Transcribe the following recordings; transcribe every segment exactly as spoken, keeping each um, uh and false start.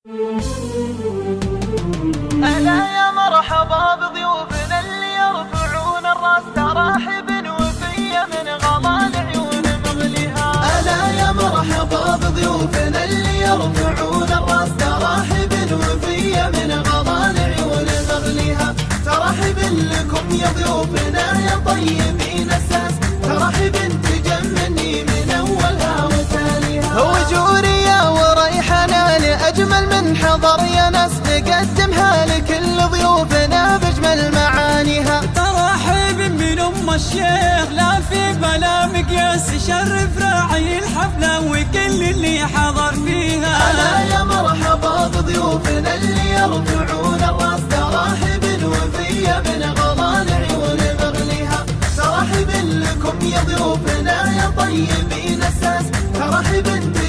أهلا يا مرحبا بضيوفنا اللي يرفعون الراس تراحب وفية من غلا العيون مغليها. أهلا يا مرحبا بضيوفنا اللي يرفعون الراس تراحب وفية من غلا العيون مغليها. ترحب لكم يا ضيوفنا يا طيبين الساس، ترحب تجمني من أولها وتاليها. وجوريا وريحنا لأجمل من حضر يا ناس، نقدمها لكل ضيوفنا بأجمل معانيها. ترحب من أم الشيخ لا في بلا مقياس، شرف راعي الحفلة وكل اللي حضر فيها. أهلا يا مرحبا بضيوفنا اللي يرفعون الراس تراحب وفية من غلا العيون مغليها. ترحب لكم يا ضيوفنا يا طيبين الساس، ترحب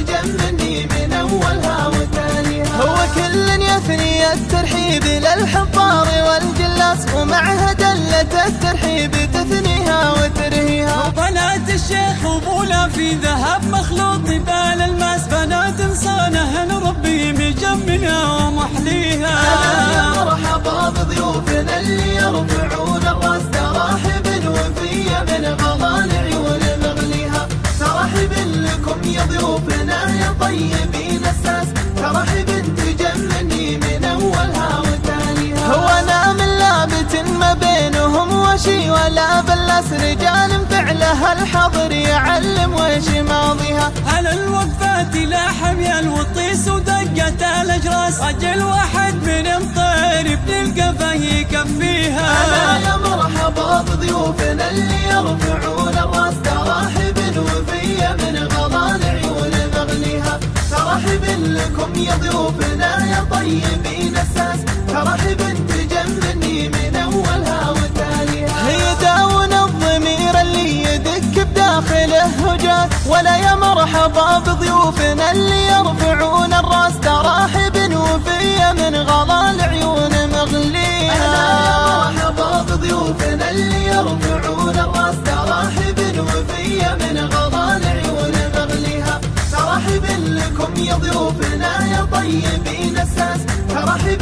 تجمني من أولها وتاليها. هو كل يثني الترحيب للحضار والجلاس، ومعها دلة الترحيب تثنيها وترهيها. بنات الشيخ وبولا في ذهب مخلوط بال الماس، بنات صانه ربي مجملها ومحليها. أهلا يا مرحبا بضيوفنا اللي يرفعون الراس تراحب وفية من غلا العيون مغليها. ترحب لكم يا ضيوفنا يا طيبين الساس، ترحب تجمني من أولها وتاليها. هو أنا من لابت ما بينهم وشي ولا بلاس، رجال فعلها الحضر يعلم وش ماضيها. على الوقفات لا حميل والطيس ودقة الأجراس، رجل واحد من الطير بنلقى يكفيها. أهلا يا مرحبا بضيوفنا اللي يرفعون الراس تراحب وفية من غلا العيون مغليها. ترحب لكم يا ضيوفنا يا طيبين الساس، ترحب تجمني من أولها وتاليها. هي داون الضمير اللي يدك بداخله هجاس، ولا يا مرحبا بضيوفنا اللي يرفعون الراس تراحب وفية من غلا العيون مغليها. أهلا يا مرحبا بضيوفنا اللي يرفعون الراس تراحب وفية من غلا العيون مغليها. ترحب لكم يا ضيوفنا يا طيبين الساس، ترحب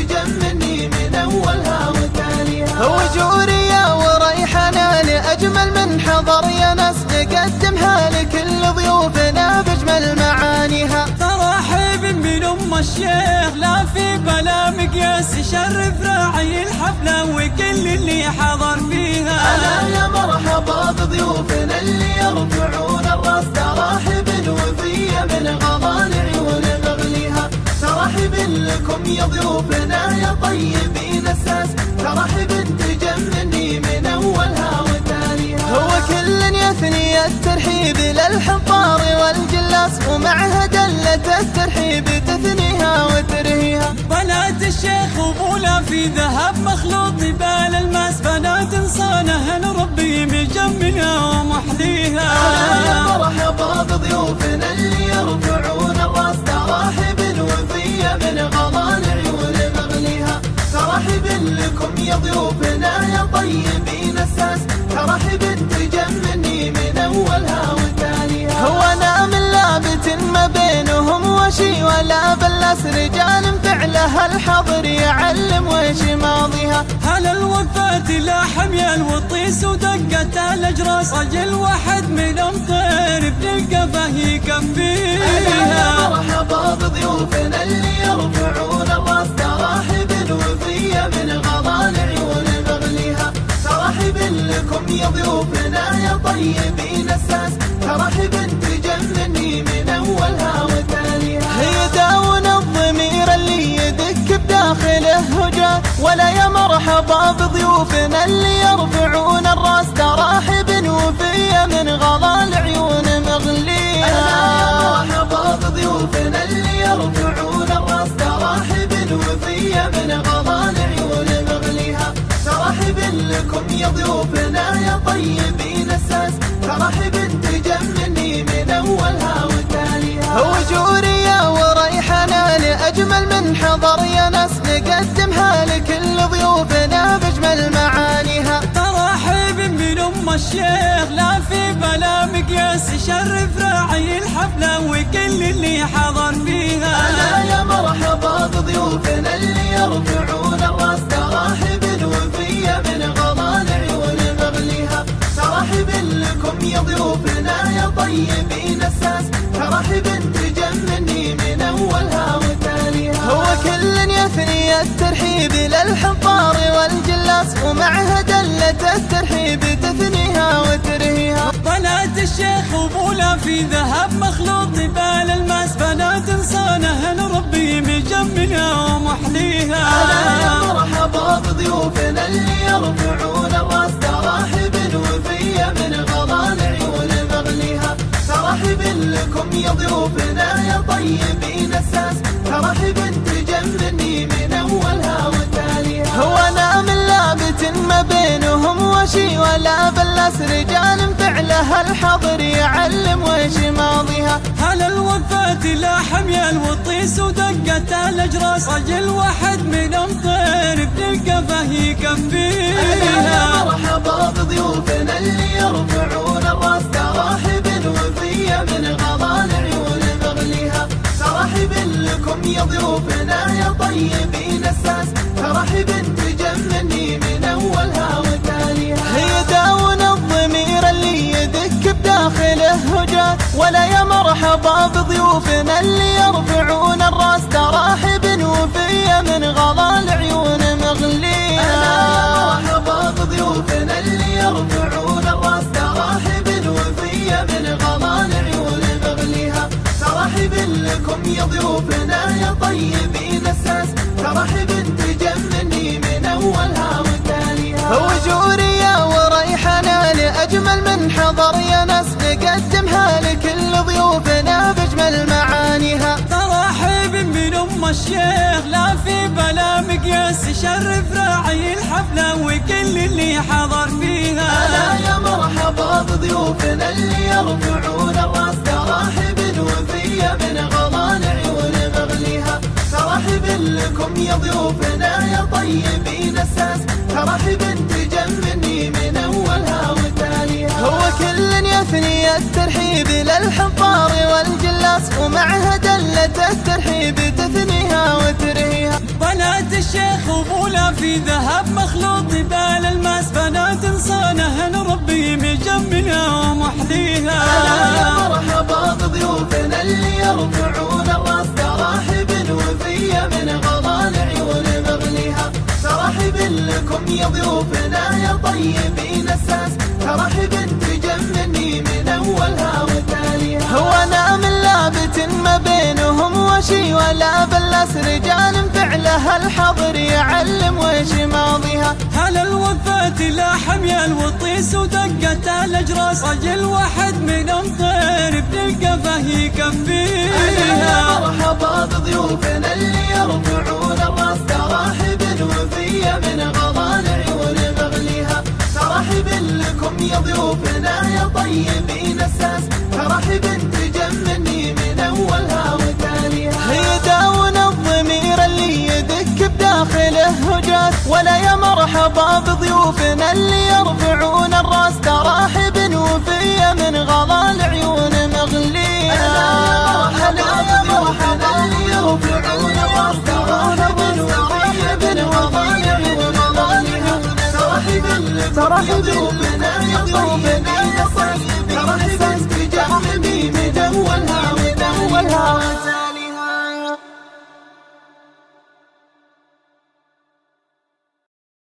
تجمني من أولها وتاليها. وجوريا وريحنا لأجمل من حضر يا ناس، نقدمها لكل ضيوفنا بأجمل معانيها. ترحب من أم الشيخ لا في بلا مقياس، شرف راعي الحفلة وكل اللي حضر فيها. أهلا يا مرحبا بضيوفنا اللي يرفعون الراس تراحب وفية من غلا العيون مغليها. ترحب لكم يا ضيوفنا يا طيبين الساس، ترحب تجمني من أولها وتاليها. هو كل يثني الترحيب للحضار والجلاس، ومعها دلة الترحيب تثنيها وترهيها. بنات الشيخ وبولا في ذهب مخلوط بال الماس، بنات صانه ربي مجملها ومحليها. أهلا يا مرحبا بضيوفنا اللي يرفعون الراس تراحب وفية من غلا العيون مغليها. ترحب لكم يا ضيوفنا يا طيبين الساس، ترحب تجمني من أولها وتاليها. هو أنا من لابت ما بينهم وشي ولا بلاس، رجال فعلها الحضر يعلم وش ماضيها. على الوقفات لا حميل والطيس ودقة الأجراس، رجل واحد من الطير بنلقى يكفيها. أهلا يا مرحبا بضيوفنا اللي يرفعون الراس تراحب وفية من غلا العيون مغليها. ترحب لكم يا ضيوفنا يا طيبين الساس، ترحب تجمني من أولها وتاليها. هي داون الضمير اللي يدك بداخله هجاس، ولا يا مرحبا بضيوفنا اللي يرفعون الراس تراحب وفية من غلا العيون مغليها. أهلا يا مرحبا بضيوفنا اللي يرفعون الراس تراحب وفية من غلا العيون مغليها. ترحب لكم يا ضيوفنا يا طيبين الساس، ترحب تجمني من أولها وتاليها. وجوريا وريحنا لأجمل من حضر يا ناس، نقدمها لكل ضيوفنا بأجمل معانيها. ترحب من أم الشيخ لا في بلا مقياس، شرف راعي الحفلة وكل اللي حضر فيها. أهلا يا مرحبا للحضار والجلاس ومعها دلة الترحيب تثنيها وترهيها. بنات الشيخ وبولا في ذهب مخلوط بال الماس، بنات صانه ربي مجملها ومحليها. أهلا يا مرحبا بضيوفنا اللي يرفعون الراس، تراحب وفية من غضان عيون مغليها. ترحب لكم يا ضيوفنا يا طيبين الساس، ترحب تجمني من اولها وتاليها. هو انا من لابت ما بينهم وشي ولا بلاس، رجال فعلها الحضر يعلم وش ماضيها. هل الوفات لا حميال والطيس ودقة الاجراس، رجل واحد من امطير بنلقفه يكفيها. مرحبا بضيوفنا اللي يرفعون الراس، تراحب وفية من غضان عيون مغليها. ترحب لكم يا ضيوفنا يا طيبين الساس، ترحب تجمني من اولها وتاليها. هي داون الضمير اللي يدك بداخله هجات، ولا يا مرحبا بضيوفنا اللي يرفعون الراس، تراحب وفية من غضان عيون مغليها. مرحبا بضيوفنا اللي يرفعون الراس، تراحب وفية من غضان عيون مغليها. ترحب لكم يا ضيوفنا يا طيبين الساس، ترحب تجمني من اولها وتاليها. وجورية وريحنا لأجمل من حضر يا ناس، نقدمها لكل ضيوفنا بأجمل معانيها. ترحب من ام الشيخ لا في بلا مقياس، شرف راعي الحفلة وكل اللي حضر فيها. أهلا يا مرحبا بضيوفنا اللي يرفعون الراس، تراحب وفية من غضان عيون مغليها. ترحب لكم يا ضيوفنا يا طيبين الساس، ترحب تجمني من اولها وتاليها. هو كل يثني الترحيب للحضار والجلاس، ومعها دلة الترحيب تثنيها وترهيها. بنات الشيخ وبولا في ذهب مخلوط بال الماس، بنات صانه ربي مجملها ومحليها. يا مرحبا بضيوفنا اللي يرفعون الراس، تراحب وفية من غضان عيون مغليها. ترحب لكم يا ضيوفنا يا طيبين الساس، ترحب تجمني من اولها وتاليها. هو انا من لابت ما بينهم وشي ولا بلاس، رجال فعلها الحضر يعلم وش ماضيها. هل الوفات لا حميال والطيس ودقة الاجراس، رجل واحد من امطير بنلقفه يكفيها. مرحبا بضيوفنا اللي يرفعون الراس، تراحب وفية من غضان عيون مغليها. ترحب لكم يا ضيوفنا يا طيبين الساس، ترحب تجمني من اولها وتاليها. هي داون الضمير اللي يدك بداخله هجات، ولا يا مرحبا بضيوفنا اللي يرفعون الراس، تراحب وفية من غضان عيون مغليها. هلا يا مرحبا اللي يرفعون الراس، تراحب وفية من غضان عيون مغليها. ترحب